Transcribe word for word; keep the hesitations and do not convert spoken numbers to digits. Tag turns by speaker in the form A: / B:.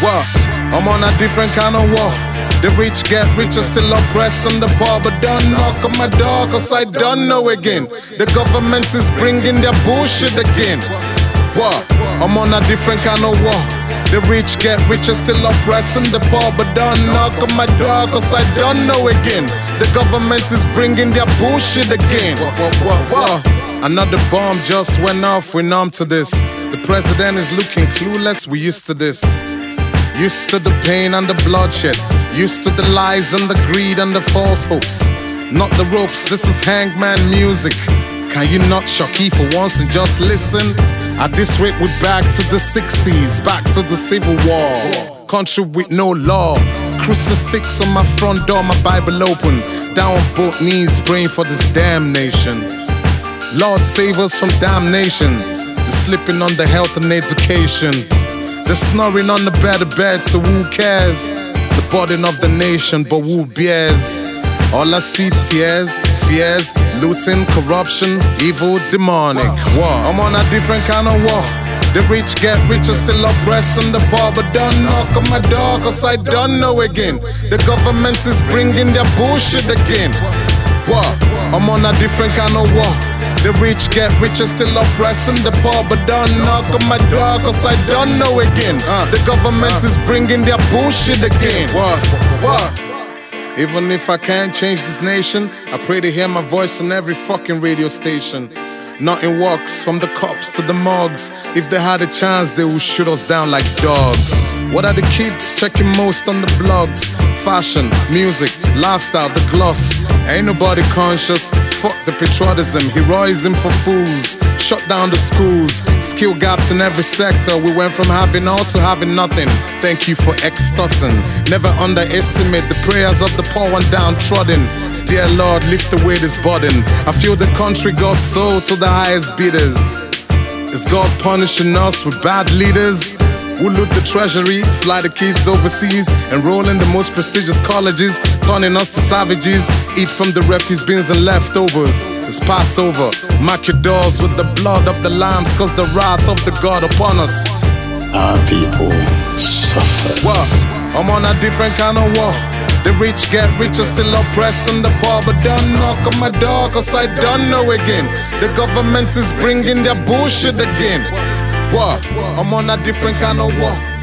A: What? I'm on a different kind of war. The rich get richer, still oppressing the poor. But don't knock on my door, cause I don't know again. The government is bringing their bullshit again. What? I'm on a different kind of war. The rich get richer, still oppressing the poor. But don't knock on my door, cause I don't know again. The government is bringing their bullshit again. What, what, what, what? Another bomb just went off, we're numb to this. The president is looking clueless, we used to this. Used to the pain and the bloodshed. Used to the lies and the greed and the false hopes. Not the ropes, this is hangman music. Can you not shocky for once and just listen? At this rate we're back to the sixties, back to the civil war. Country with no law. Crucifix on my front door, my Bible open. Down on both knees, praying for this damn nation. Lord save us from damnation. The slipping on the health and education. The snoring on the better bed, so who cares? The burden of the nation, but who bears? All I see tears, fears, looting, corruption, evil, demonic. War. I'm on a different kind of war. The rich get richer, still oppressing the poor. But don't knock on my door, cause I don't know again. The government is bringing their bullshit again. War. I'm on a different kind of war. The rich get richer, still oppressing the poor. But don't knock on my door, cause I don't know again. uh, The government uh, is bringing their bullshit again. What? What? Even if I can't change this nation, I pray to hear my voice on every fucking radio station. Nothing works, from the cops to the mugs. If they had a chance, they would shoot us down like dogs. What are the kids checking most on the blogs? Fashion, music, lifestyle, the gloss. Ain't nobody conscious, fuck the patriotism, heroism for fools. Shut down the schools, skill gaps in every sector. We went from having all to having nothing. Thank you for extorting. Never underestimate the prayers of the poor and downtrodden. Dear Lord, lift away this burden. I feel the country goes sold to the highest bidders. Is God punishing us with bad leaders? Who loot the treasury, fly the kids overseas, enroll in the most prestigious colleges, turning us to savages, eat from the refuse bins and leftovers. It's Passover, mark your doors with the blood of the lambs, cause the wrath of the God upon us.
B: Our people suffer.
A: What? I'm on a different kind of war. The rich get richer, still oppressing the poor. But don't knock on my door, cause I don't know again. The government is bringing their bullshit again. What? I'm on a different kind of war.